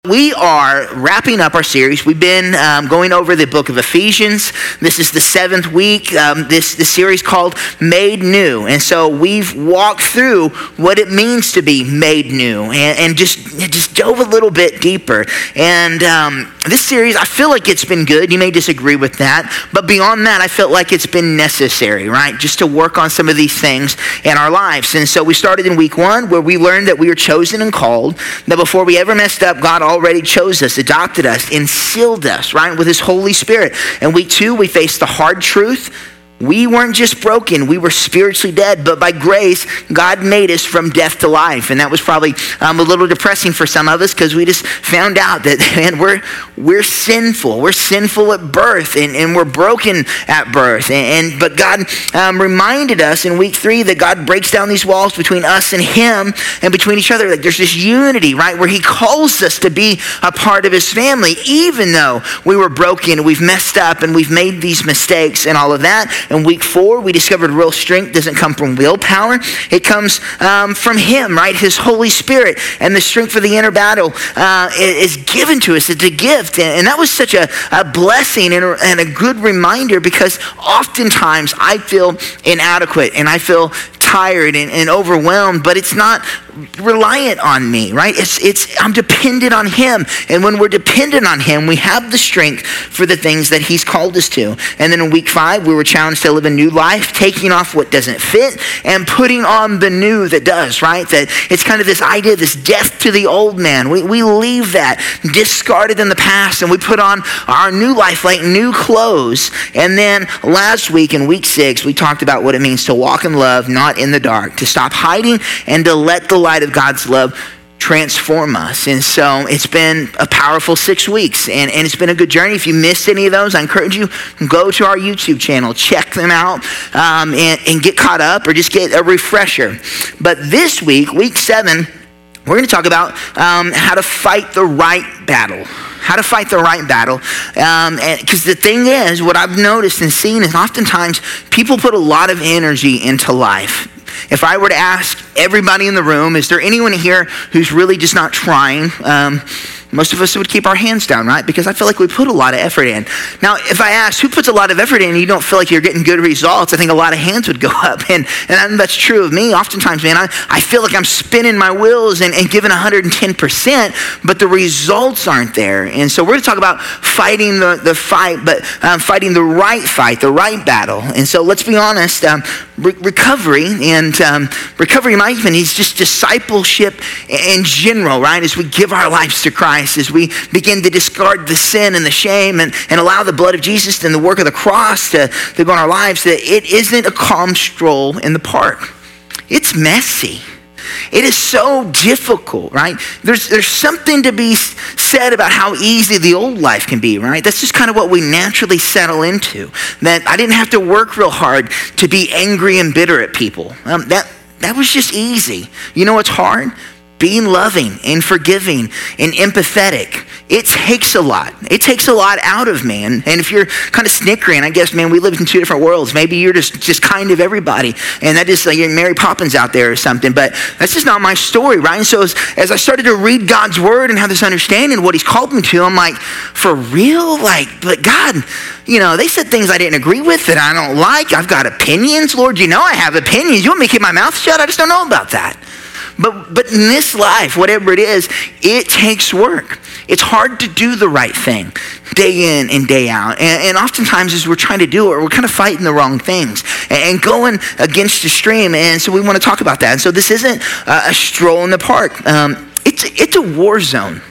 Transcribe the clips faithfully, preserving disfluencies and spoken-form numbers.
We are wrapping up our series. We've been um, going over the book of Ephesians. This is the seventh week. Um, this, this series called Made New. And so we've walked through what it means to be made new and, and just, just dove a little bit deeper. And um, this series, I feel like it's been good. You may disagree with that. But beyond that, I felt like it's been necessary, right? Just to work on some of these things in our lives. And so we started in week one where we learned that we were chosen and called, that before we ever messed up, God already chose us, adopted us, and sealed us, right, with his Holy Spirit. And week two, we faced the hard truth. We weren't just broken, we were spiritually dead, but by grace, God made us from death to life. And that was probably um, a little depressing for some of us because we just found out that, man, we're we're sinful. We're sinful at birth, and, and we're broken at birth. And, and But God um, reminded us in week three that God breaks down these walls between us and him and between each other. Like there's this unity, right, where he calls us to be a part of his family, even though we were broken, we've messed up, and we've made these mistakes and all of that. In week four, we discovered real strength doesn't come from willpower. It comes um, from him, right? His Holy Spirit. And the strength for the inner battle uh, is given to us. It's a gift. And that was such a, a blessing and a, and a good reminder because oftentimes I feel inadequate and I feel tired and, and overwhelmed, but it's not reliant on me, right? It's it's I'm dependent on him. And when we're dependent on him, we have the strength for the things that he's called us to. And then in week five, we were challenged to live a new life, taking off what doesn't fit and putting on the new that does, right? That it's kind of this idea, this death to the old man. We, we leave that discarded in the past and we put on our new life like new clothes. And then last week in week six, we talked about what it means to walk in love, not in the dark, to stop hiding and to let the light of God's love transform us. And so it's been a powerful six weeks and, and it's been a good journey. If you missed any of those, I encourage you, go to our YouTube channel, check them out um, and, and get caught up or just get a refresher. But this week, week seven, we're going to talk about um, how to fight the right battle. How to fight the right battle. Um, because the thing is, what I've noticed and seen is oftentimes people put a lot of energy into life. If I were to ask everybody in the room, is there anyone here who's really just not trying? Um, most of us would keep our hands down, right? Because I feel like we put a lot of effort in. Now, if I ask who puts a lot of effort in and you don't feel like you're getting good results, I think a lot of hands would go up. And, and that's true of me. Oftentimes, man, I, I feel like I'm spinning my wheels and, and giving one hundred ten percent, but the results aren't there. And so we're going to talk about fighting the, the fight, but um, fighting the right fight, the right battle. And so let's be honest, um, re- recovery and um, recovery, my even is just discipleship in general, right? As we give our lives to Christ, as we begin to discard the sin and the shame and, and allow the blood of Jesus and the work of the cross to, to go in our lives, that it isn't a calm stroll in the park. It's messy. It is so difficult, right? There's there's something to be said about how easy the old life can be, right? That's just kind of what we naturally settle into. That I didn't have to work real hard to be angry and bitter at people. Um, that that was just easy. You know what's hard? Being loving and forgiving and empathetic. It takes a lot. It takes a lot out of me. And, and if you're kind of snickering, I guess, man, we live in two different worlds. Maybe you're just, just kind of everybody. And that is like you're Mary Poppins out there or something. But that's just not my story, right? And so as, as I started to read God's word and have this understanding of what he's called me to, I'm like, for real? Like, but God, you know, they said things I didn't agree with that I don't like. I've got opinions. Lord, you know I have opinions. You want me to keep my mouth shut? I just don't know about that. But but in this life, whatever it is, it takes work. It's hard to do the right thing day in and day out. And, and oftentimes as we're trying to do it, we're kind of fighting the wrong things and, and going against the stream. And so we want to talk about that. And so this isn't a, a stroll in the park. Um, it's, it's a war zone.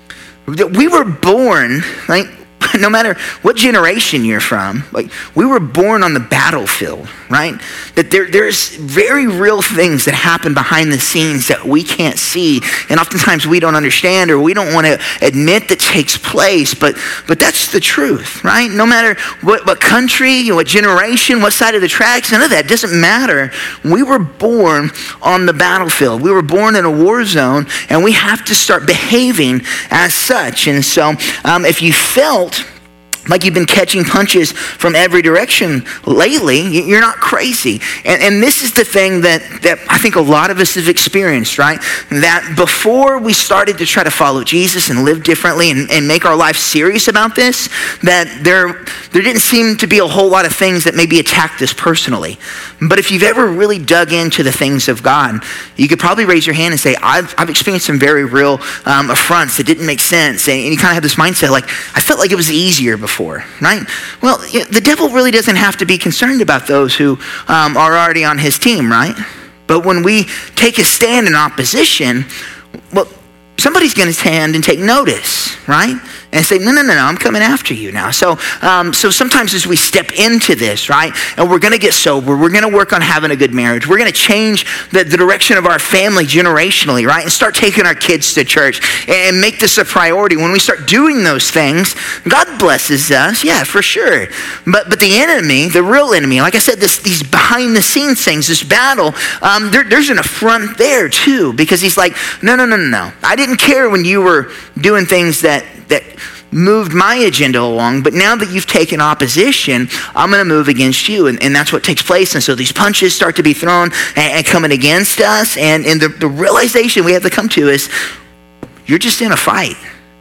We were born, like, no matter what generation you're from, like we were born on the battlefield, right? That there, there's very real things that happen behind the scenes that we can't see. And oftentimes we don't understand or we don't want to admit that takes place, but but that's the truth, right? No matter what, what country, what generation, what side of the tracks, none of that doesn't matter. We were born on the battlefield. We were born in a war zone and we have to start behaving as such. And so um, if you felt like you've been catching punches from every direction lately, you're not crazy. And, and this is the thing that, that I think a lot of us have experienced, right? That before we started to try to follow Jesus and live differently and, and make our life serious about this, that there, there didn't seem to be a whole lot of things that maybe attacked us personally. But if you've ever really dug into the things of God, you could probably raise your hand and say, I've, I've experienced some very real um, affronts that didn't make sense. And, and you kind of have this mindset like, I felt like it was easier before. For, right? Well, the devil really doesn't have to be concerned about those who um, are already on his team, right? But when we take a stand in opposition, well, somebody's going to stand and take notice, right? And say, no, no, no, no, I'm coming after you now. So um, so sometimes as we step into this, right, and we're going to get sober, we're going to work on having a good marriage, we're going to change the, the direction of our family generationally, right, and start taking our kids to church and make this a priority. When we start doing those things, God blesses us, yeah, for sure. But but the enemy, the real enemy, like I said, this, these behind the scenes things, this battle, um, there, there's an affront there too, because he's like, no, no, no, no, no. I didn't care when you were doing things that that moved my agenda along, but now that you've taken opposition, I'm going to move against you. And, and that's what takes place. And so these punches start to be thrown and, and coming against us. And, and the, the realization we have to come to is, you're just in a fight.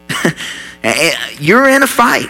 You're in a fight.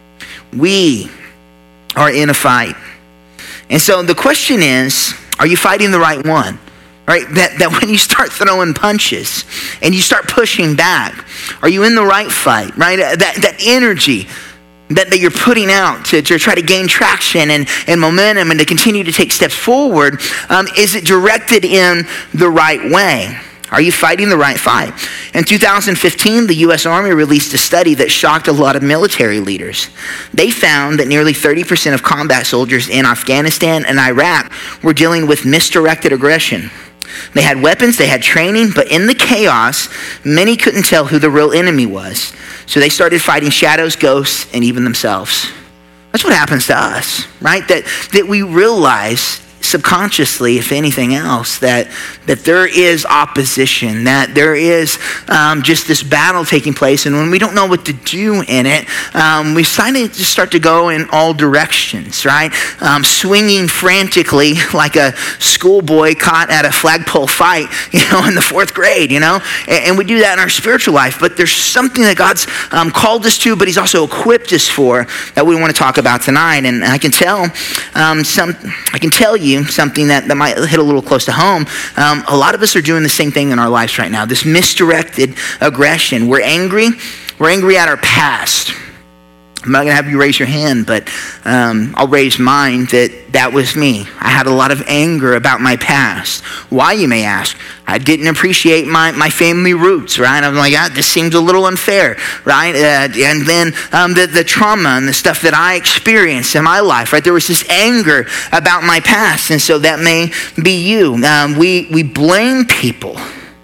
We are in a fight. And so the question is, are you fighting the right one? Right? That, that when you start throwing punches and you start pushing back, are you in the right fight? Right? That, that energy that, that you're putting out to, to try to gain traction and, and momentum and to continue to take steps forward, um, is it directed in the right way? Are you fighting the right fight? In two thousand fifteen, the U S Army released a study that shocked a lot of military leaders. They found that nearly thirty percent of combat soldiers in Afghanistan and Iraq were dealing with misdirected aggression. They had weapons, they had training, but in the chaos, many couldn't tell who the real enemy was. So they started fighting shadows, ghosts, and even themselves. That's what happens to us, right? That that we realize subconsciously, if anything else, that that there is opposition, that there is um, just this battle taking place, and when we don't know what to do in it, um, we suddenly just start to go in all directions, right? Um, swinging frantically like a schoolboy caught at a flagpole fight, you know, in the fourth grade, you know, and, and we do that in our spiritual life. But there's something that God's um, called us to, but He's also equipped us for, that we want to talk about tonight. And I can tell um, some, I can tell you. Something that, that might hit a little close to home. Um, a lot of us are doing the same thing in our lives right now. This misdirected aggression. We're angry. We're angry at our past. I'm not going to have you raise your hand, but um, I'll raise mine that that was me. I had a lot of anger about my past. Why, you may ask? I didn't appreciate my, my family roots, right? I'm like, ah, this seems a little unfair, right? Uh, and then um, the, the trauma and the stuff that I experienced in my life, right? There was this anger about my past, and so that may be you. Um, we, we blame people.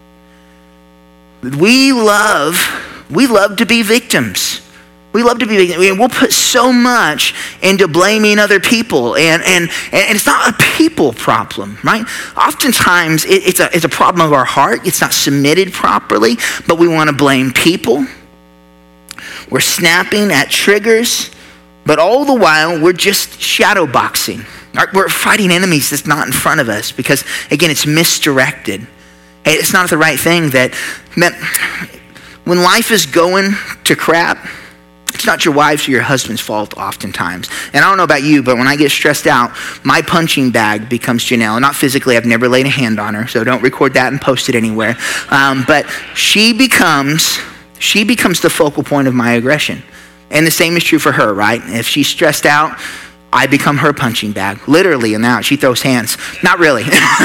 We love, we love to be victims. We love to be, I mean, we'll put so much into blaming other people, and and, and it's not a people problem, right? Oftentimes, it, it's, a, it's a problem of our heart. It's not submitted properly, but we want to blame people. We're snapping at triggers, but all the while, we're just shadow boxing. We're fighting enemies that's not in front of us because, again, it's misdirected. Hey, it's not the right thing that, that when life is going to crap, it's not your wife's or your husband's fault oftentimes. And I don't know about you, but when I get stressed out, my punching bag becomes Janelle. Not physically, I've never laid a hand on her, so don't record that and post it anywhere. Um, but she becomes, she becomes the focal point of my aggression. And the same is true for her, right? If she's stressed out, I become her punching bag. Literally, and now she throws hands. Not really.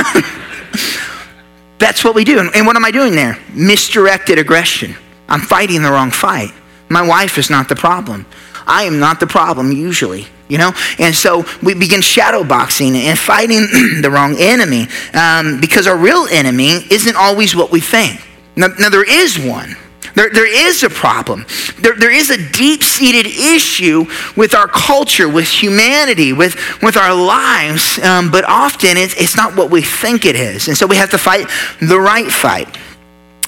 That's what we do. And what am I doing there? Misdirected aggression. I'm fighting the wrong fight. My wife is not the problem. I am not the problem usually, you know? And so we begin shadow boxing and fighting the wrong enemy um, because our real enemy isn't always what we think. Now, now there is one. There, there is a problem. There, there is a deep-seated issue with our culture, with humanity, with, with our lives, um, but often it's, it's not what we think it is. And so we have to fight the right fight.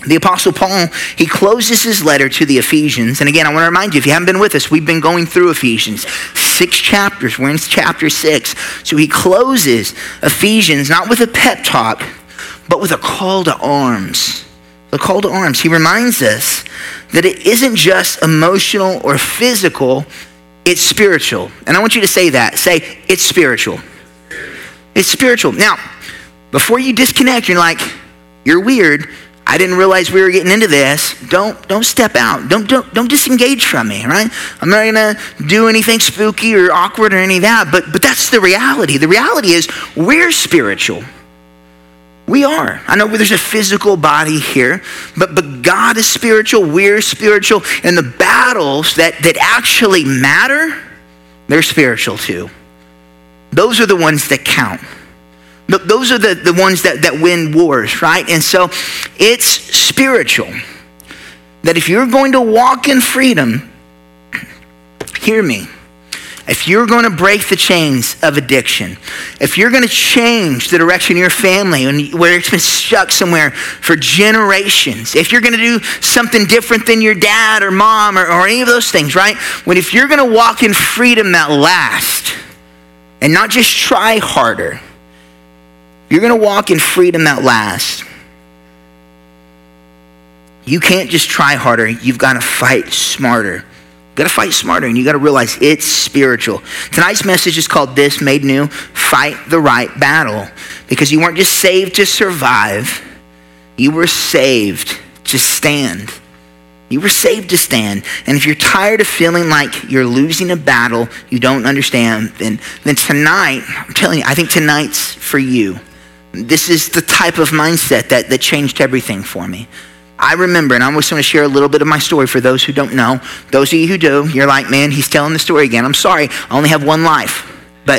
The Apostle Paul, he closes his letter to the Ephesians. And again, I want to remind you, if you haven't been with us, we've been going through Ephesians. Six chapters. We're in chapter six. So he closes Ephesians not with a pep talk, but with a call to arms. The call to arms. He reminds us that it isn't just emotional or physical, it's spiritual. And I want you to say that. Say, it's spiritual. It's spiritual. Now, before you disconnect, you're like, you're weird. I didn't realize we were getting into this. Don't don't step out. Don't don't don't disengage from me, right? I'm not gonna do anything spooky or awkward or any of that, but but that's the reality. The reality is we're spiritual. We are. I know there's a physical body here, but but God is spiritual, we're spiritual, and the battles that, that actually matter, they're spiritual too. Those are the ones that count. Those are the, the ones that, that win wars, right? And so it's spiritual. That if you're going to walk in freedom, hear me, if you're going to break the chains of addiction, if you're going to change the direction of your family and where it's been stuck somewhere for generations, if you're going to do something different than your dad or mom or, or any of those things, right? When if you're going to walk in freedom that lasts and not just try harder, you're going to walk in freedom that lasts. You can't just try harder. You've got to fight smarter. You've got to fight smarter, and you got to realize it's spiritual. Tonight's message is called This Made New, Fight the Right Battle. Because you weren't just saved to survive. You were saved to stand. You were saved to stand. And if you're tired of feeling like you're losing a battle you don't understand, then, then tonight, I'm telling you, I think tonight's for you. This is the type of mindset that, that changed everything for me. I remember, and I always want to share a little bit of my story for those who don't know. Those of you who do, you're like, man, he's telling the story again. I'm sorry, I only have one life. But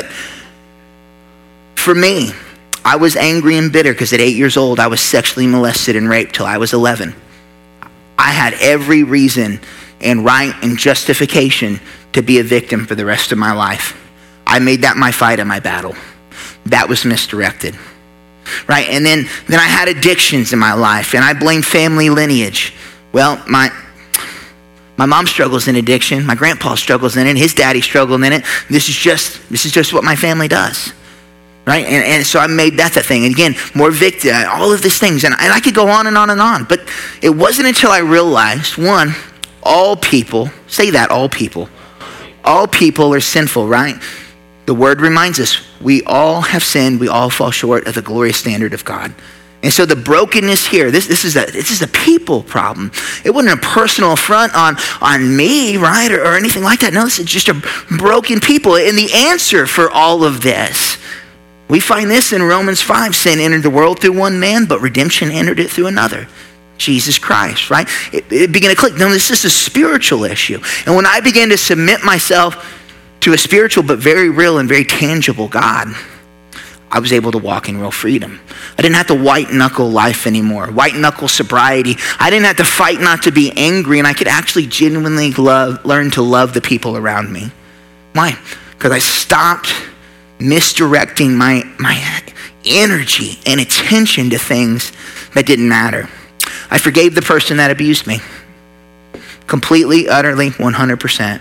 for me, I was angry and bitter because at eight years old, I was sexually molested and raped till I was eleven. I had every reason and right and justification to be a victim for the rest of my life. I made that my fight and my battle. That was misdirected. Right, and then, then I had addictions in my life, and I blame family lineage. Well, my my mom struggles in addiction, my grandpa struggles in it, his daddy struggled in it. This is just this is just what my family does, right? And, and so I made that the thing. And again, more victim, all of these things, and, and I could go on and on and on. But it wasn't until I realized, one, all people, say that, all people, all people are sinful, right? The word reminds us, we all have sinned, we all fall short of the glorious standard of God. And so the brokenness here, this, this, is, a, this is a people problem. It wasn't a personal affront on, on me, right, or, or anything like that. No, this is just a broken people. And the answer for all of this, we find this in Romans five, sin entered the world through one man, but redemption entered it through another. Jesus Christ, right? It, it began to click. No, this is a spiritual issue. And when I began to submit myself to a spiritual but very real and very tangible God, I was able to walk in real freedom. I didn't have to white knuckle life anymore, white knuckle sobriety. I didn't have to fight not to be angry, and I could actually genuinely love, learn to love the people around me. Why? Because I stopped misdirecting my, my energy and attention to things that didn't matter. I forgave the person that abused me. Completely, utterly, one hundred percent.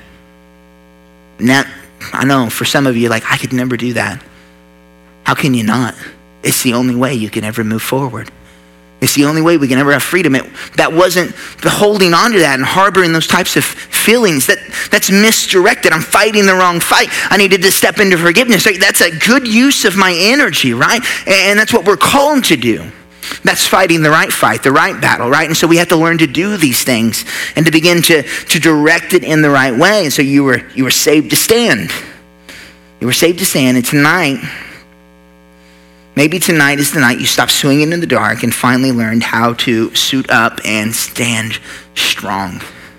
Now, I know for some of you, like, I could never do that. How can you not? It's the only way you can ever move forward. It's the only way we can ever have freedom. It, that wasn't the holding on to that and harboring those types of feelings. That, that's misdirected. I'm fighting the wrong fight. I needed to step into forgiveness. Right? That's a good use of my energy, right? And that's what we're called to do. That's fighting the right fight, the right battle, right? And so we have to learn to do these things and to begin to, to direct it in the right way. And so you were you were saved to stand. You were saved to stand. And tonight, maybe tonight is the night you stop swinging in the dark and finally learned how to suit up and stand strong.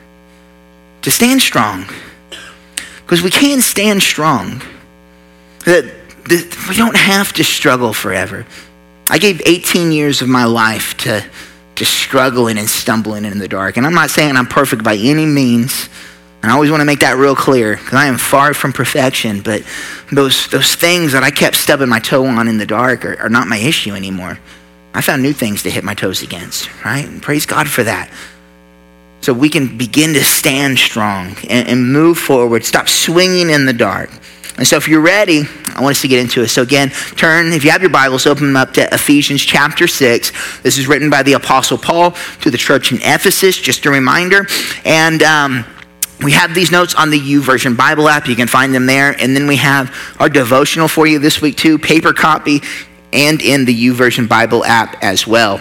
To stand strong. Because we can stand strong. That we don't have to struggle forever. I gave eighteen years of my life to, to struggling and stumbling in the dark. And I'm not saying I'm perfect by any means. And I always want to make that real clear, because I am far from perfection. But those those things that I kept stubbing my toe on in the dark are, are not my issue anymore. I found new things to hit my toes against, right? And praise God for that. So we can begin to stand strong and, and move forward, stop swinging in the dark. And so if you're ready, I want us to get into it. So again, turn, if you have your Bibles, open them up to Ephesians chapter six. This is written by the Apostle Paul to the church in Ephesus, just a reminder. And um, we have these notes on the YouVersion Bible app. You can find them there. And then we have our devotional for you this week too, paper copy, and in the YouVersion Bible app as well.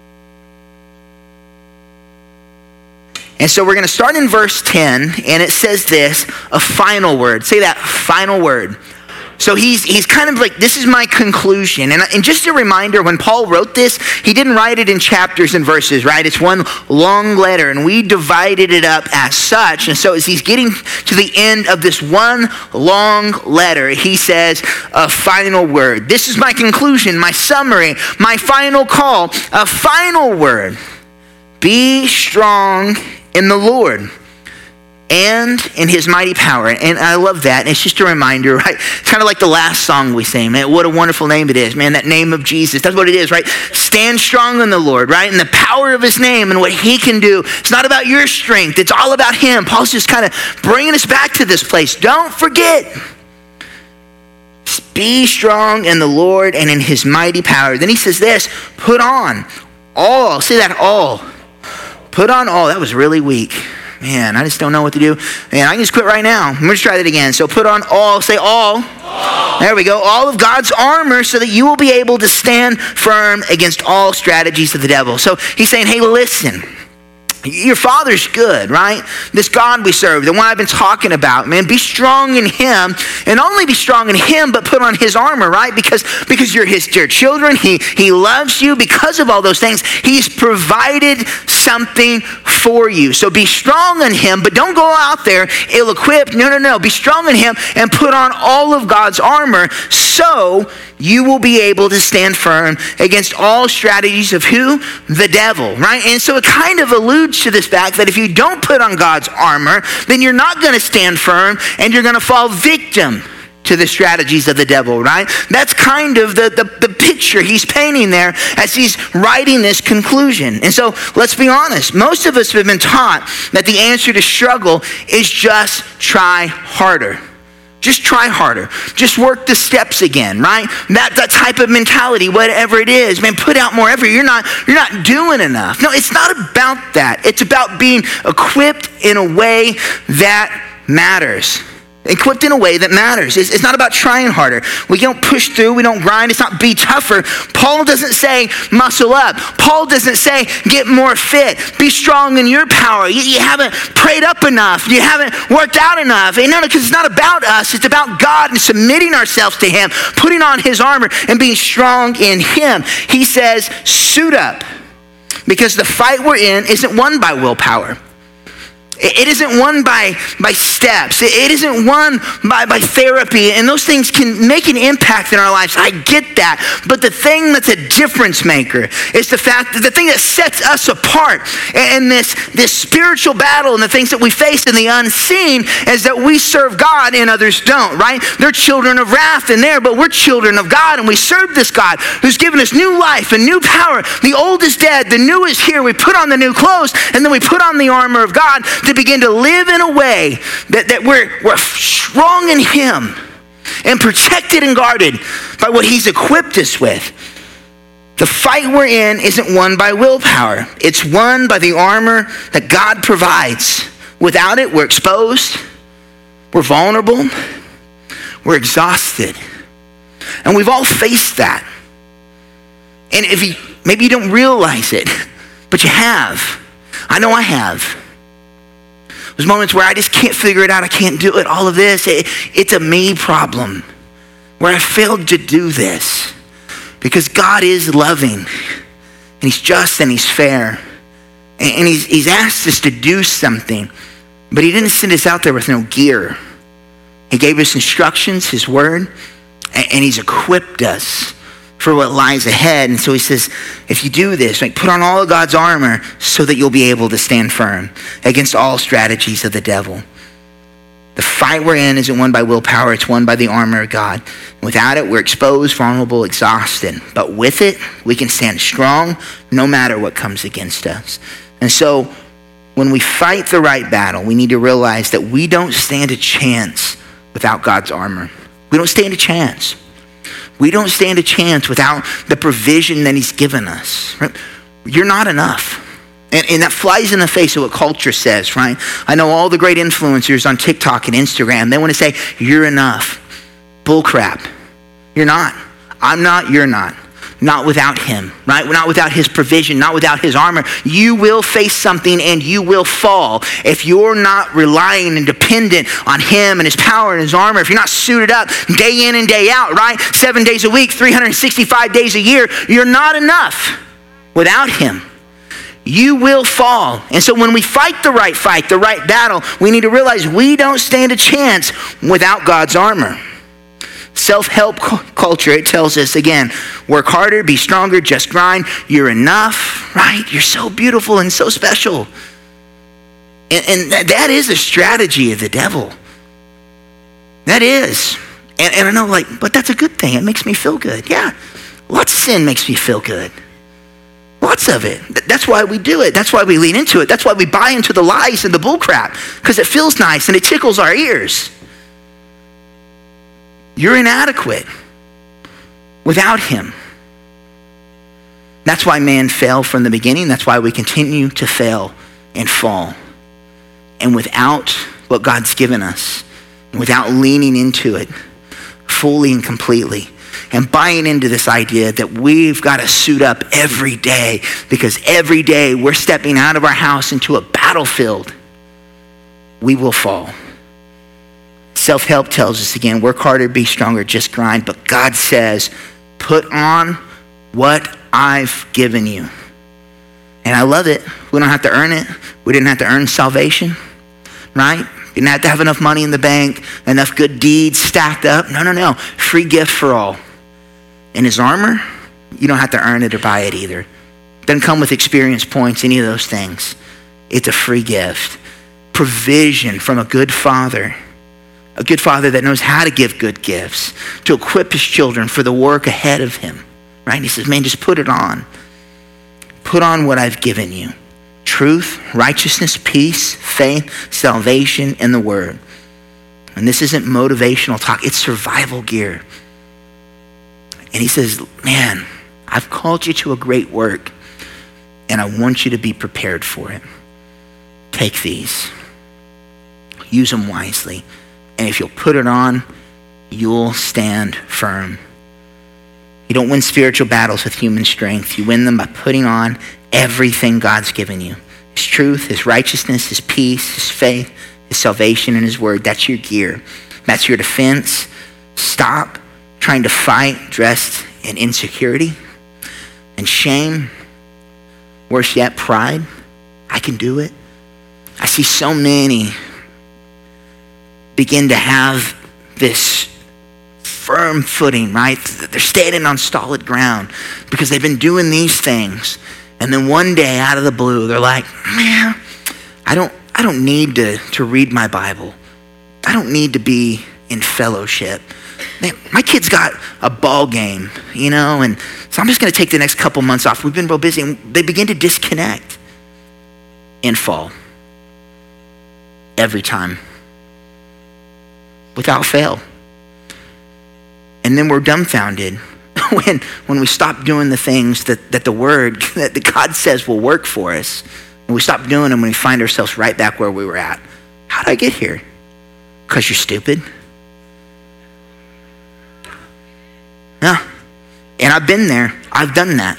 And so we're going to start in verse ten, and it says this, a final word. Say that, final word. So he's he's kind of like, this is my conclusion. And, and just a reminder, when Paul wrote this, he didn't write it in chapters and verses, right? It's one long letter, and we divided it up as such. And so as he's getting to the end of this one long letter, he says a final word. This is my conclusion, my summary, my final call, a final word. Be strong in the Lord and in his mighty power. And I love that. And it's just a reminder, right? It's kind of like the last song we sang, man. What a wonderful name it is, man. That name of Jesus. That's what it is, right? Stand strong in the Lord, right? And the power of his name and what he can do. It's not about your strength. It's all about him. Paul's just kind of bringing us back to this place. Don't forget. Be strong in the Lord and in his mighty power. Then he says this, put on all. Say that, all. Put on all. That was really weak. Man, I just don't know what to do. Man, I can just quit right now. I'm going to try that again. So put on all. Say all. all. There we go. All of God's armor so that you will be able to stand firm against all strategies of the devil. So he's saying, hey, listen. Your Father's good, right? This God we serve, the one I've been talking about, man, be strong in him, and not only be strong in him, but put on his armor, right? Because, because you're his dear children, he, he loves you. Because of all those things, he's provided something for you. So be strong in him, but don't go out there ill-equipped. No, no, no. Be strong in him and put on all of God's armor so you will be able to stand firm against all strategies of who? The devil, right? And so it kind of alludes to this fact that if you don't put on God's armor, then you're not going to stand firm and you're going to fall victim to the strategies of the devil, right? That's kind of the, the, the picture he's painting there as he's writing this conclusion. And so let's be honest. Most of us have been taught that the answer to struggle is just try harder. Just try harder. Just work the steps again, right? That that type of mentality, whatever it is, man, put out more effort. You're not, you're not doing enough. No, it's not about that. It's about being equipped in a way that matters. Equipped in a way that matters. It's, it's not about trying harder. We don't push through. We don't grind. It's not be tougher. Paul doesn't say muscle up. Paul doesn't say get more fit. Be strong in your power. You, you haven't prayed up enough. You haven't worked out enough. And no, no, because it's not about us. It's about God and submitting ourselves to him, putting on his armor and being strong in him. He says, suit up, because the fight we're in isn't won by willpower. It isn't won by, by steps. It isn't won by, by therapy. And those things can make an impact in our lives. I get that. But the thing that's a difference maker is the fact that the thing that sets us apart in this, this spiritual battle and the things that we face in the unseen is that we serve God and others don't, right? They're children of wrath in there, but we're children of God, and we serve this God who's given us new life and new power. The old is dead. The new is here. We put on the new clothes, and then we put on the armor of God to begin to live in a way that, that we're, we're strong in him and protected and guarded by what he's equipped us with. The fight we're in isn't won by willpower. It's won by the armor that God provides. Without it, we're exposed, we're vulnerable, we're exhausted. And we've all faced that. And if you, maybe you don't realize it, but you have. I know I have. There's moments where I just can't figure it out. I can't do it. All of this, it, it's a me problem where I failed to do this because God is loving and he's just and he's fair. And, and he's, he's asked us to do something, but he didn't send us out there with no gear. He gave us instructions, his word, and, and he's equipped us for what lies ahead. And so he says, if you do this, like, put on all of God's armor so that you'll be able to stand firm against all strategies of the devil. The fight we're in isn't won by willpower, it's won by the armor of God. Without it, we're exposed, vulnerable, exhausted. But with it, we can stand strong no matter what comes against us. And so when we fight the right battle, we need to realize that we don't stand a chance without God's armor. We don't stand a chance. We don't stand a chance without the provision that he's given us. Right? You're not enough. And, and that flies in the face of what culture says, right? I know all the great influencers on TikTok and Instagram, they want to say, you're enough. Bull crap. You're not. I'm not, you're not. Not without him, right? Not without his provision, not without his armor. You will face something and you will fall. If you're not relying and dependent on him and his power and his armor, if you're not suited up day in and day out, right? Seven days a week, three hundred sixty-five days a year, you're not enough without him. You will fall. And so when we fight the right fight, the right battle, we need to realize we don't stand a chance without God's armor. Self-help culture, it tells us again, work harder, be stronger, just grind. You're enough, right? You're so beautiful and so special. And, and that, that is a strategy of the devil. That is. And, and I know, like, but that's a good thing. It makes me feel good. Yeah. Lots of sin makes me feel good. Lots of it. That's why we do it. That's why we lean into it. That's why we buy into the lies and the bullcrap, because it feels nice and it tickles our ears. You're inadequate without him. That's why man failed from the beginning. That's why we continue to fail and fall. And without what God's given us, and without leaning into it fully and completely, and buying into this idea that we've got to suit up every day because every day we're stepping out of our house into a battlefield, we will fall. Self-help tells us again, work harder, be stronger, just grind. But God says, put on what I've given you. And I love it. We don't have to earn it. We didn't have to earn salvation, right? You didn't have to have enough money in the bank, enough good deeds stacked up. No, no, no. Free gift for all. And his armor, you don't have to earn it or buy it either. Doesn't come with experience points, any of those things. It's a free gift. Provision from a good father. A good father that knows how to give good gifts, to equip his children for the work ahead of him, right? And he says, man, just put it on. Put on what I've given you. Truth, righteousness, peace, faith, salvation, and the word. And this isn't motivational talk, it's survival gear. And he says, man, I've called you to a great work, and I want you to be prepared for it. Take these. Use them wisely. And if you'll put it on, you'll stand firm. You don't win spiritual battles with human strength. You win them by putting on everything God's given you. His truth, his righteousness, his peace, his faith, his salvation, and his word. That's your gear. That's your defense. Stop trying to fight dressed in insecurity and shame. Worse yet, pride. I can do it. I see so many begin to have this firm footing, right? They're standing on solid ground because they've been doing these things. And then one day out of the blue, they're like, man, I don't, I don't need to, to read my Bible. I don't need to be in fellowship. Man, my kid's got a ball game, you know, and so I'm just going to take the next couple months off. We've been real busy. And they begin to disconnect and fall every time without fail. And then we're dumbfounded when when we stop doing the things that, that the word, that the God says will work for us. And we stop doing them when we find ourselves right back where we were at. How did I get here? Because you're stupid? No. And I've been there. I've done that.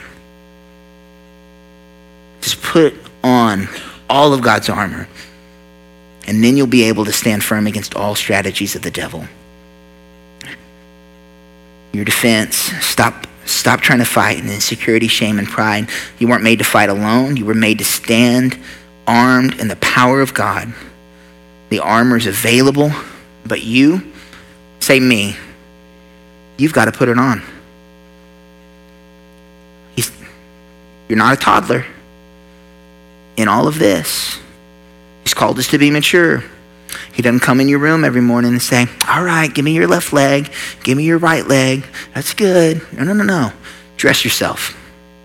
Just put on all of God's armor. And then you'll be able to stand firm against all strategies of the devil. Your defense, stop, stop trying to fight in insecurity, shame, and pride. You weren't made to fight alone. You were made to stand armed in the power of God. The armor is available, but you, say me, you've got to put it on. He's, you're not a toddler. In all of this, he's called us to be mature. He doesn't come in your room every morning and say, all right, give me your left leg, give me your right leg. That's good. No, no, no, no. Dress yourself.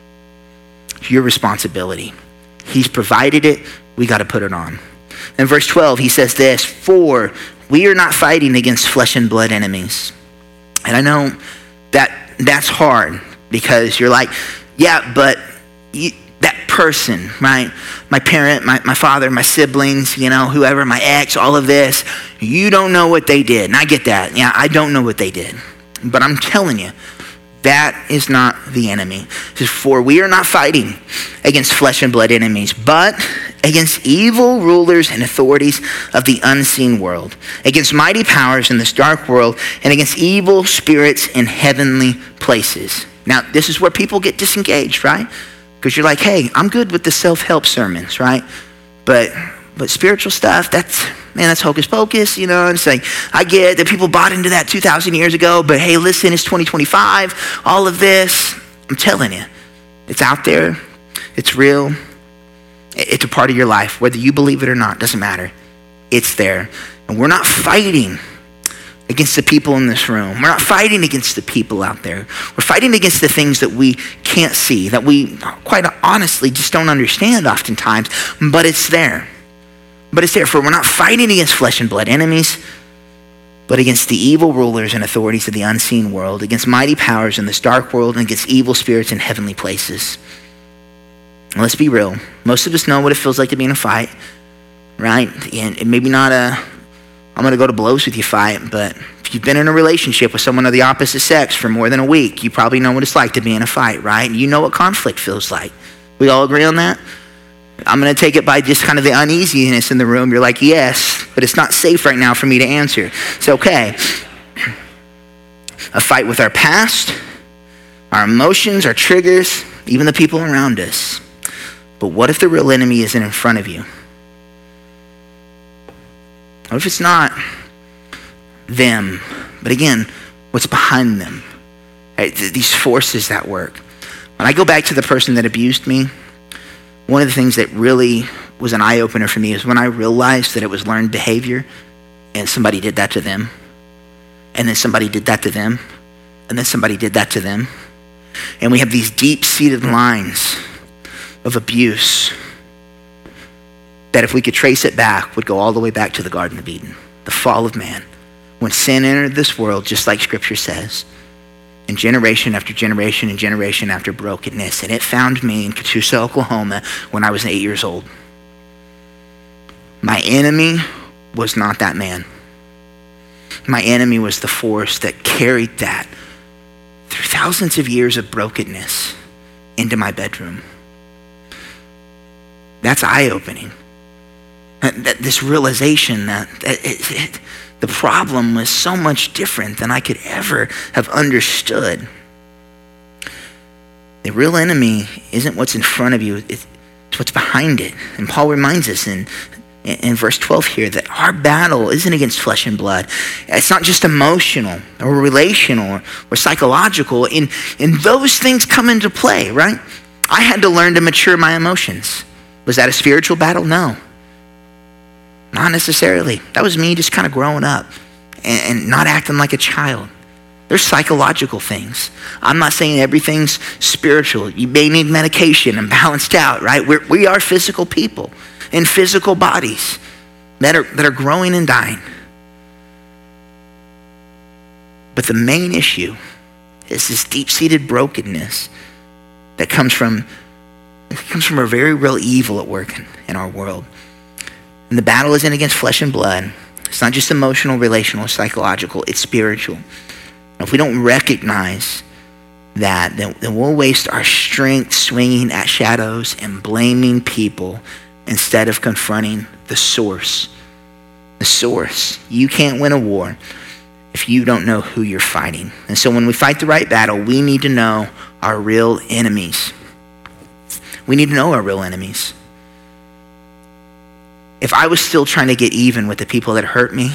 It's your responsibility. He's provided it. We got to put it on. In verse twelve, he says this, for we are not fighting against flesh and blood enemies. And I know that that's hard because you're like, yeah, but you, that person, right? My parent, my, my father, my siblings, you know, whoever, my ex, all of this, you don't know what they did. And I get that. Yeah, I don't know what they did. But I'm telling you, that is not the enemy. It says, for we are not fighting against flesh and blood enemies, but against evil rulers and authorities of the unseen world, against mighty powers in this dark world, and against evil spirits in heavenly places. Now, this is where people get disengaged, right? Because you're like, hey, I'm good with the self-help sermons, right? But but spiritual stuff, that's, man, that's hocus pocus, you know? And it's like, I get that people bought into that two thousand years ago, but hey, listen, it's twenty twenty-five, all of this. I'm telling you, it's out there, it's real, it's a part of your life. Whether you believe it or not, doesn't matter. It's there. And we're not fighting against the people in this room. We're not fighting against the people out there. We're fighting against the things that we can't see, that we quite honestly just don't understand oftentimes, but it's there. But it's there, for we're not fighting against flesh and blood enemies, but against the evil rulers and authorities of the unseen world, against mighty powers in this dark world, and against evil spirits in heavenly places. And let's be real. Most of us know what it feels like to be in a fight, right? And maybe not a, I'm going to go to blows with you fight, but if you've been in a relationship with someone of the opposite sex for more than a week, you probably know what it's like to be in a fight, right? You know what conflict feels like. We all agree on that? I'm going to take it by just kind of the uneasiness in the room. You're like, yes, but it's not safe right now for me to answer. It's okay. A fight with our past, our emotions, our triggers, even the people around us. But what if the real enemy isn't in front of you? What if it's not them, but again, what's behind them? Right? These forces that work. When I go back to the person that abused me, one of the things that really was an eye-opener for me is when I realized that it was learned behavior and somebody did that to them, and then somebody did that to them, and then somebody did that to them. And we have these deep-seated lines of abuse that if we could trace it back, would go all the way back to the Garden of Eden, the fall of man. When sin entered this world, just like Scripture says, and generation after generation and generation after brokenness, and it found me in Catoosa, Oklahoma, when I was eight years old. My enemy was not that man. My enemy was the force that carried that through thousands of years of brokenness into my bedroom. That's eye-opening. This realization that it, it, the problem was so much different than I could ever have understood. The real enemy isn't what's in front of you, it's what's behind it. And Paul reminds us in, in verse twelve here that our battle isn't against flesh and blood. It's not just emotional or relational or, or psychological. And, and those things come into play, right? I had to learn to mature my emotions. Was that a spiritual battle? No. Not necessarily. That was me just kind of growing up and, and not acting like a child. There's psychological things. I'm not saying everything's spiritual. You may need medication and balanced out, right? We're, we are physical people in physical bodies that are, that are growing and dying. But the main issue is this deep-seated brokenness that comes from, it comes from a very real evil at work in, in our world. And the battle isn't against flesh and blood. It's not just emotional, relational, psychological. It's spiritual. And if we don't recognize that, then, then we'll waste our strength swinging at shadows and blaming people instead of confronting the source. The source. You can't win a war if you don't know who you're fighting. And so when we fight the right battle, we need to know our real enemies. We need to know our real enemies. If I was still trying to get even with the people that hurt me,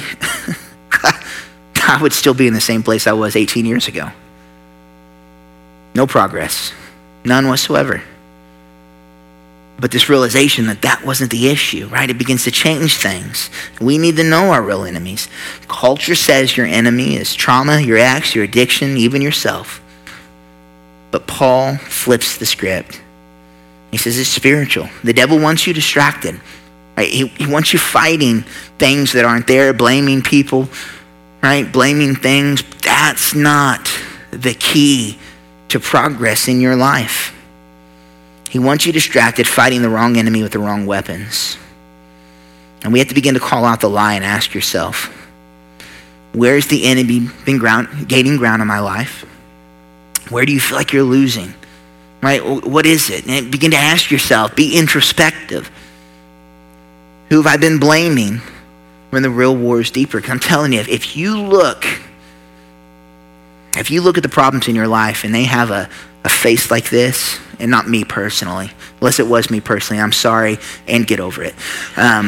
I would still be in the same place I was eighteen years ago. No progress. None whatsoever. But this realization that that wasn't the issue, right? It begins to change things. We need to know our real enemies. Culture says your enemy is trauma, your ex, your addiction, even yourself. But Paul flips the script. He says it's spiritual. The devil wants you distracted. Right? He, he wants you fighting things that aren't there, blaming people, right? Blaming things. That's not the key to progress in your life. He wants you distracted, fighting the wrong enemy with the wrong weapons. And we have to begin to call out the lie and ask yourself, where's the enemy been ground, gaining ground in my life? Where do you feel like you're losing? Right? What is it? And begin to ask yourself, be introspective. Who have I been blaming when the real war is deeper? Because I'm telling you, if, if you look, if you look at the problems in your life and they have a, a face like this, and not me personally, unless it was me personally, I'm sorry, and get over it. Um,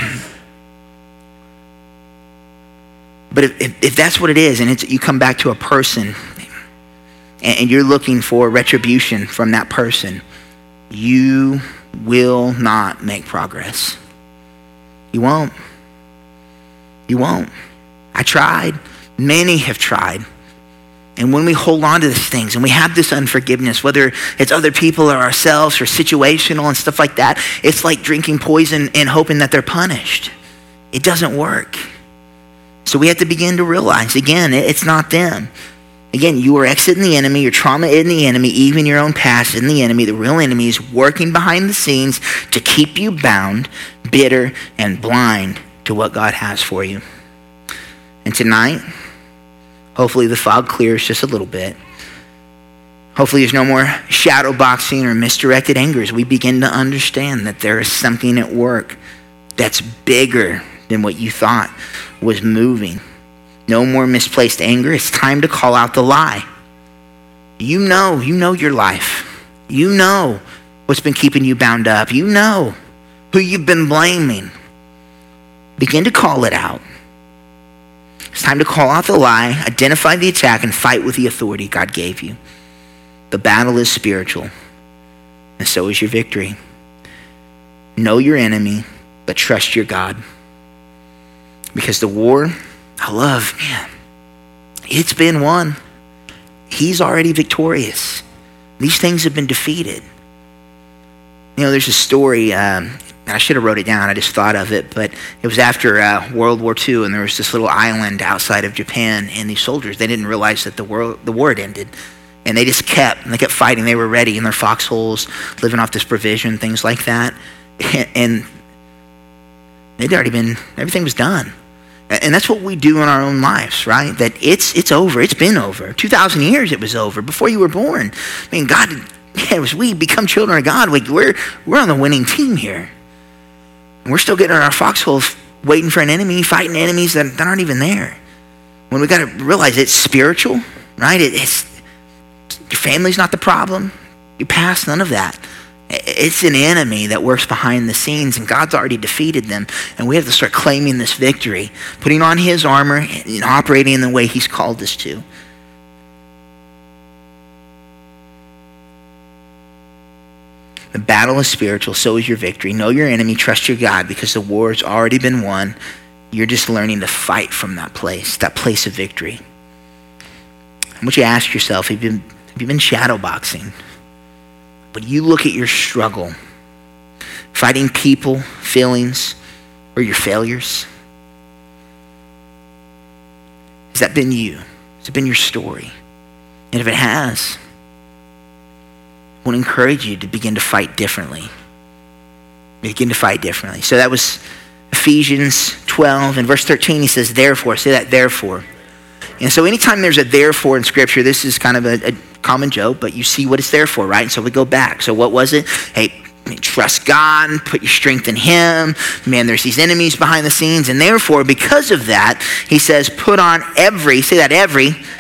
but if, if, if that's what it is, and it's, you come back to a person, and, and you're looking for retribution from that person, you will not make progress. You won't. You won't. I tried. Many have tried. And when we hold on to these things and we have this unforgiveness, whether it's other people or ourselves or situational and stuff like that, it's like drinking poison and hoping that they're punished. It doesn't work. So we have to begin to realize, again, it's not them. Again, you are exiting the enemy, your trauma in the enemy, even your own past in the enemy. The real enemy is working behind the scenes to keep you bound, bitter, and blind to what God has for you. And tonight, hopefully the fog clears just a little bit. Hopefully there's no more shadow boxing or misdirected anger as we begin to understand that there is something at work that's bigger than what you thought was moving. No more misplaced anger. It's time to call out the lie. You know, you know your life. You know what's been keeping you bound up. You know who you've been blaming. Begin to call it out. It's time to call out the lie, identify the attack, and fight with the authority God gave you. The battle is spiritual, and so is your victory. Know your enemy, but trust your God. Because the war, I love, man, it's been won. He's already victorious. These things have been defeated. You know, there's a story, um, I should have wrote it down. I just thought of it. But it was after uh, World War Two, and there was this little island outside of Japan, and these soldiers, they didn't realize that the war, the war had ended. And they just kept, and they kept fighting. They were ready in their foxholes, living off this provision, things like that. And they'd already been, everything was done. And that's what we do in our own lives, right? That it's it's over. It's been over. two thousand years it was over, before you were born. I mean, God, yeah, it was we become children of God. Like we're, we're on the winning team here. And we're still getting in our foxholes, waiting for an enemy, fighting enemies that, that aren't even there. When we got to realize it's spiritual, right? It, it's your family's not the problem. Your past, none of that. It's an enemy that works behind the scenes, and God's already defeated them. And we have to start claiming this victory, putting on his armor and operating in the way he's called us to. The battle is spiritual, so is your victory. Know your enemy, trust your God, because the war's already been won. You're just learning to fight from that place, that place of victory. I want you to ask yourself, have you been, have you been shadow boxing? When you look at your struggle, fighting people, feelings, or your failures, has that been you? Has it been your story? And if it has, I want to encourage you to begin to fight differently. Begin to fight differently. So that was Ephesians twelve, and verse thirteen, he says, therefore, say that, therefore. And so anytime there's a therefore in scripture, this is kind of a, a common joke, but you see what it's there for, right? And so we go back. So what was it? Hey, trust God, put your strength in him. Man, there's these enemies behind the scenes. And therefore, because of that, he says, put on every, say that, every,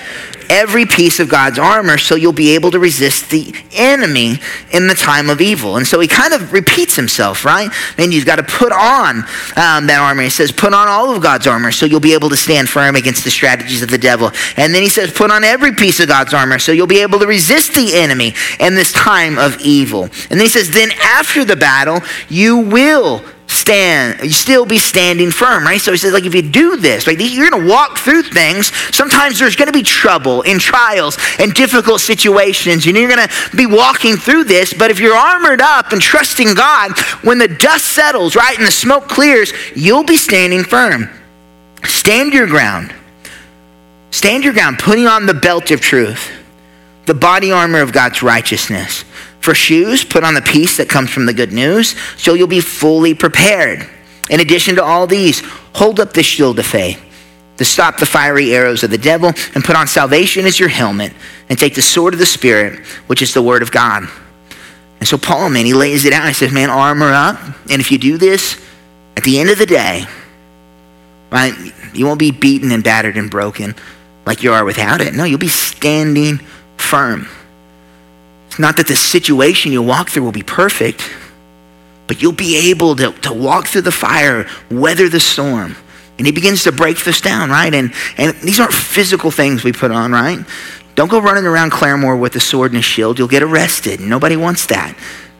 every piece of God's armor so you'll be able to resist the enemy in the time of evil. And so he kind of repeats himself, right? And you've got to put on um, that armor. He says, put on all of God's armor so you'll be able to stand firm against the strategies of the devil. And then he says, put on every piece of God's armor so you'll be able to resist the enemy in this time of evil. And then he says, then after the battle, you will stand, you still be standing firm, right? So he says, like, if you do this, like, you're going to walk through things. Sometimes there's going to be trouble and trials and difficult situations, and you're going to be walking through this. But if you're armored up and trusting God, when the dust settles, right, and the smoke clears, you'll be standing firm. Stand your ground. Stand your ground, putting on the belt of truth, the body armor of God's righteousness. For shoes, put on the peace that comes from the good news, so you'll be fully prepared. In addition to all these, hold up the shield of faith to stop the fiery arrows of the devil, and put on salvation as your helmet, and take the sword of the Spirit, which is the word of God. And so Paul, man, he lays it out. He says, man, armor up. And if you do this, at the end of the day, right, you won't be beaten and battered and broken like you are without it. No, you'll be standing firm. It's not that the situation you walk through will be perfect, but you'll be able to, to walk through the fire, weather the storm. And he begins to break this down, right? And, and these aren't physical things we put on, right? Don't go running around Claremore with a sword and a shield. You'll get arrested. Nobody wants that.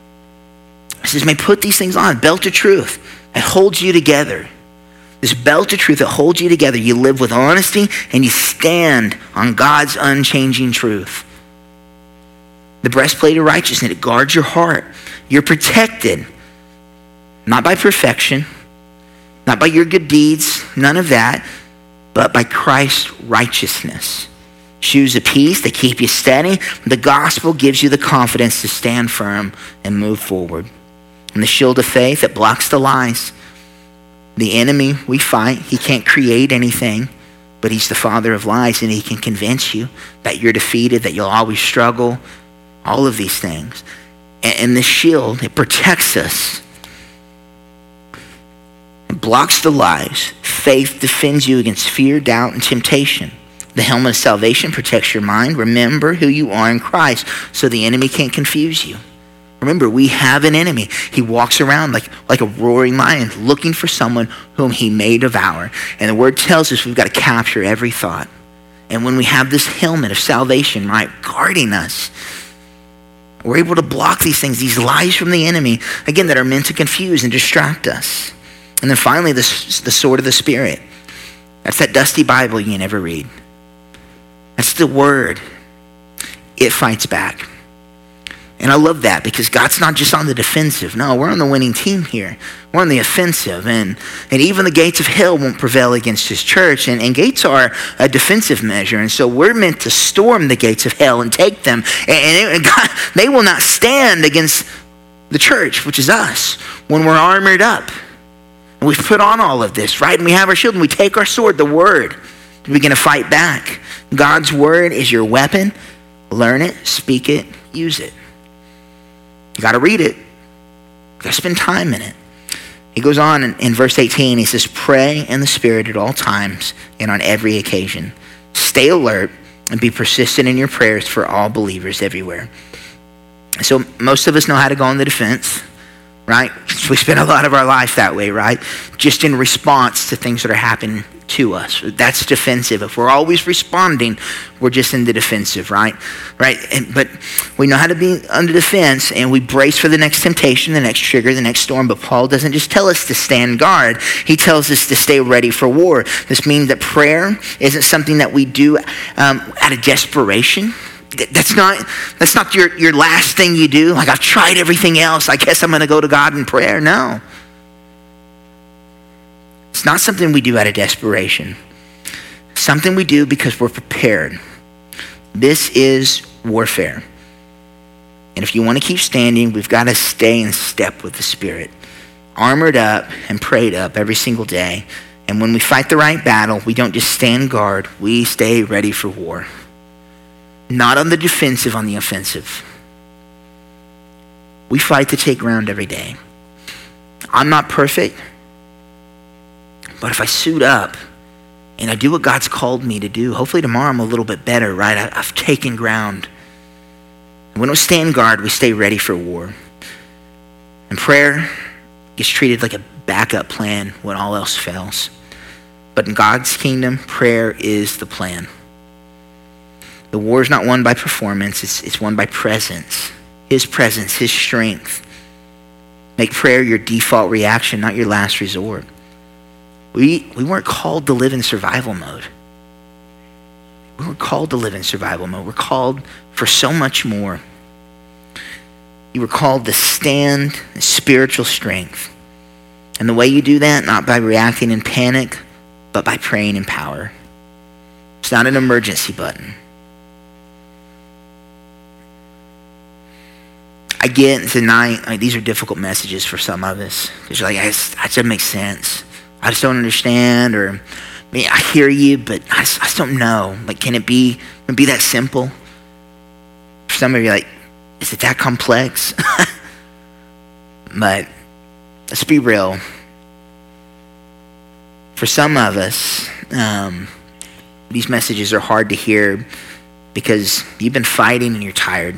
He says, may put these things on. Belt of truth that holds you together. This belt of truth that holds you together. You live with honesty and you stand on God's unchanging truth. The breastplate of righteousness, it guards your heart. You're protected, not by perfection, not by your good deeds, none of that, but by Christ's righteousness. Shoes of peace that keep you steady. The gospel gives you the confidence to stand firm and move forward. And the shield of faith that blocks the lies. The enemy we fight, he can't create anything, but he's the father of lies, and he can convince you that you're defeated, that you'll always struggle, all of these things. And this shield, it protects us. It blocks the lies. Faith defends you against fear, doubt, and temptation. The helmet of salvation protects your mind. Remember who you are in Christ so the enemy can't confuse you. Remember, we have an enemy. He walks around like, like a roaring lion looking for someone whom he may devour. And the word tells us we've got to capture every thought. And when we have this helmet of salvation, right, guarding us, we're able to block these things, these lies from the enemy, again, that are meant to confuse and distract us. And then finally, the, the sword of the Spirit. That's that dusty Bible you never read. That's the word. It fights back. And I love that because God's not just on the defensive. No, we're on the winning team here. We're on the offensive. And, and even the gates of hell won't prevail against his church. And, and gates are a defensive measure. And so we're meant to storm the gates of hell and take them. And, and God, they will not stand against the church, which is us, when we're armored up. And we've put on all of this, right? And we have our shield and we take our sword, the word, and we begin to fight back. God's word is your weapon. Learn it, speak it, use it. You got to read it. You got to spend time in it. He goes on in, in verse eighteen. He says, pray in the Spirit at all times and on every occasion. Stay alert and be persistent in your prayers for all believers everywhere. So most of us know how to go on the defense, right? We spend a lot of our life that way, right? Just in response to things that are happening to us. That's defensive. If we're always responding, we're just in the defensive, right? Right? And, but we know how to be under defense, and we brace for the next temptation, the next trigger, the next storm. But Paul doesn't just tell us to stand guard. He tells us to stay ready for war. This means that prayer isn't something that we do um, out of desperation. That's not that's not your, your last thing you do. Like, I've tried everything else. I guess I'm going to go to God in prayer. No. It's not something we do out of desperation. Something we do because we're prepared. This is warfare. And if you want to keep standing, we've got to stay in step with the Spirit. Armored up and prayed up every single day. And when we fight the right battle, we don't just stand guard. We stay ready for war. Not on the defensive, on the offensive. We fight to take ground every day. I'm not perfect. But if I suit up and I do what God's called me to do. Hopefully tomorrow I'm a little bit better, right? I, I've taken ground. We don't stand guard, we stay ready for war. And prayer gets treated like a backup plan when all else fails. But in God's kingdom, prayer is the plan. The war is not won by performance, it's, it's won by presence. His presence, his strength. Make prayer your default reaction, not your last resort. We, we weren't called to live in survival mode. We weren't called to live in survival mode. We're called for so much more. You were called to stand in spiritual strength. And the way you do that, not by reacting in panic, but by praying in power. It's not an emergency button. I get tonight, like, these are difficult messages for some of us. Because you're like, I just, that doesn't make sense. I just don't understand. Or, I mean, I hear you, but I just, I just don't know. Like, can it be, can it be that simple? For some of you, like, is it that complex? But let's be real. For some of us, um, these messages are hard to hear because you've been fighting and you're tired.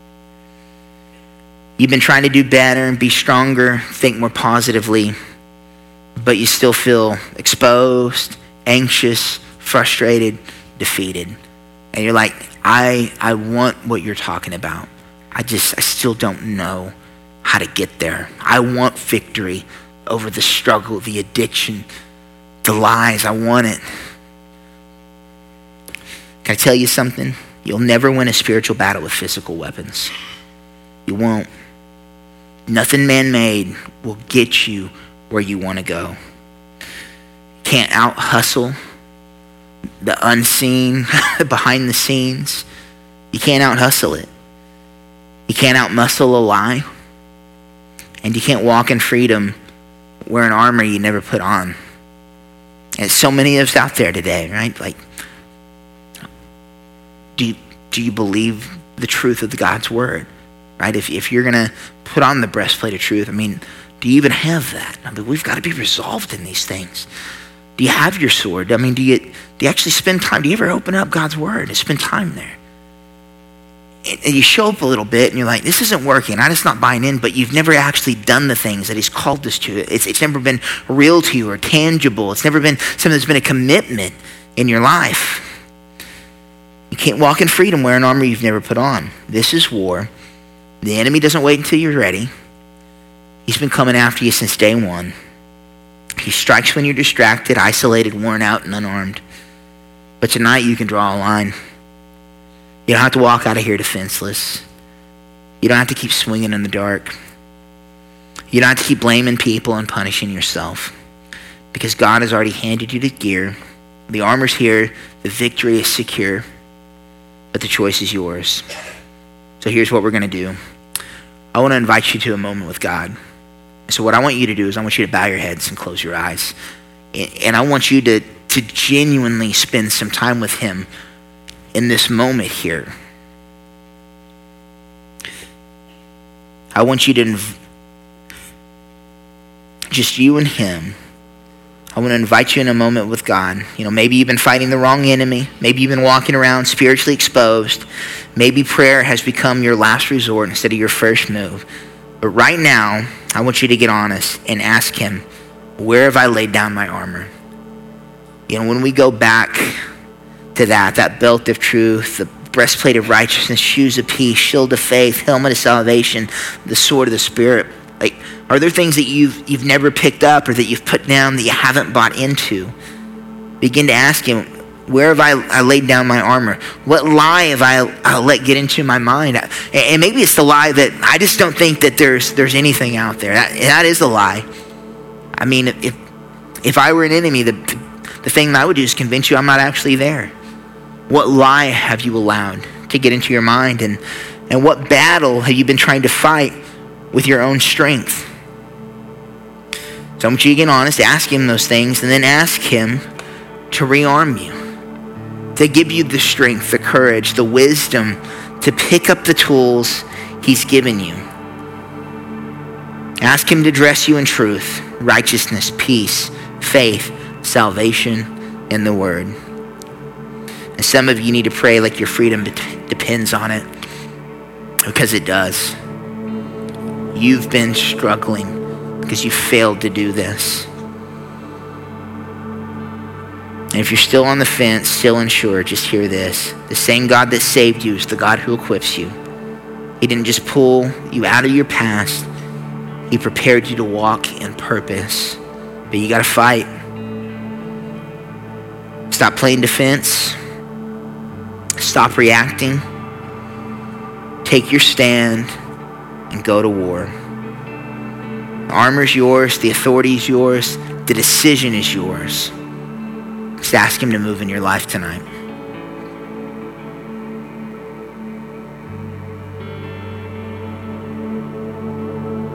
You've been trying to do better and be stronger, think more positively, but you still feel exposed, anxious, frustrated, defeated. And you're like, I I want what you're talking about. I just, I still don't know how to get there. I want victory over the struggle, the addiction, the lies. I want it. Can I tell you something? You'll never win a spiritual battle with physical weapons. You won't. Nothing man-made will get you where you want to go. You can't out-hustle the unseen, behind the scenes. You can't out-hustle it. You can't out-muscle a lie. And you can't walk in freedom wearing armor you never put on. And so many of us out there today, right? Like, do you, do you believe the truth of the God's word? Right? If if you're going to put on the breastplate of truth, I mean, do you even have that? I mean, we've got to be resolved in these things. Do you have your sword? I mean, do you do you actually spend time? Do you ever open up God's word and spend time there? And, and you show up a little bit and you're like, this isn't working. I'm just not buying in, but you've never actually done the things that he's called us to. It's, it's never been real to you or tangible. It's never been something that's been a commitment in your life. You can't walk in freedom wearing armor you've never put on. This is war. The enemy doesn't wait until you're ready. He's been coming after you since day one. He strikes when you're distracted, isolated, worn out, and unarmed. But tonight you can draw a line. You don't have to walk out of here defenseless. You don't have to keep swinging in the dark. You don't have to keep blaming people and punishing yourself. Because God has already handed you the gear. The armor's here. The victory is secure. But the choice is yours. So here's what we're going to do. I want to invite you to a moment with God. So what I want you to do is I want you to bow your heads and close your eyes. And I want you to, to genuinely spend some time with him in this moment here. I want you to, inv- just you and him. I want to invite you in a moment with God. You know, maybe you've been fighting the wrong enemy. Maybe you've been walking around spiritually exposed. Maybe prayer has become your last resort instead of your first move. But right now, I want you to get honest and ask him, where have I laid down my armor? You know, when we go back to that, that belt of truth, the breastplate of righteousness, shoes of peace, shield of faith, helmet of salvation, the sword of the Spirit, like, are there things that you've you've never picked up or that you've put down that you haven't bought into? Begin to ask him, where have I, I laid down my armor? What lie have I, I let get into my mind? And maybe it's the lie that I just don't think that there's there's anything out there. That, that is a lie. I mean, if if I were an enemy, the the thing that I would do is convince you I'm not actually there. What lie have you allowed to get into your mind? And, and what battle have you been trying to fight with your own strength? So I want you to get honest, ask him those things, and then ask him to rearm you, to give you the strength, the courage, the wisdom to pick up the tools he's given you. Ask him to dress you in truth, righteousness, peace, faith, salvation, in the Word. And some of you need to pray like your freedom de- depends on it, because it does. You've been struggling because you failed to do this. And if you're still on the fence, still unsure, just hear this. The same God that saved you is the God who equips you. He didn't just pull you out of your past. He prepared you to walk in purpose. But you got to fight. Stop playing defense. Stop reacting. Take your stand and go to war. The armor's yours. The authority is yours. The decision is yours. Just ask him to move in your life tonight.